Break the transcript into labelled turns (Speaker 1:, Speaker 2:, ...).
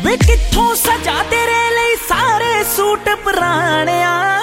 Speaker 1: ਵੇ ਕਿੱਥੋਂ ਸਜਾ ਤੇਰੇ ਲਈ ਸਾਰੇ ਸੂਟ ਪੁਰਾਣਿਆ।